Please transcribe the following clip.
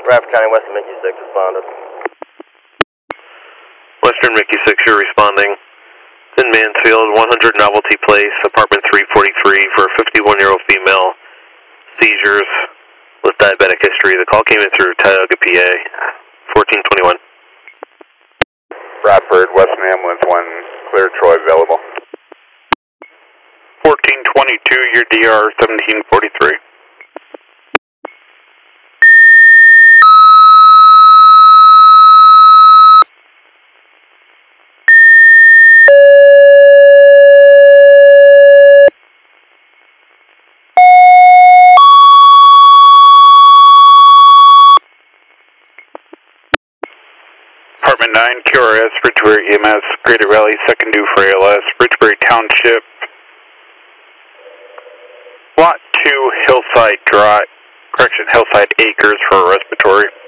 Rapid County, Western Mickey 6 responded. Western Mickey 6, you're responding. In Mansfield, 100 Novelty Place, apartment 343 for a 51-year-old female. Seizures with diabetic history. The call came in through Tioga, PA. 1421. Bradford, Western Ambulance 1, clear Troy available. 1422, your DR 1743. Apartment 9, QRS, Ridgebury EMS, Greater Valley, second due for ALS, Ridgebury Township, Lot 2, Hillside Drive, Hillside Acres for respiratory.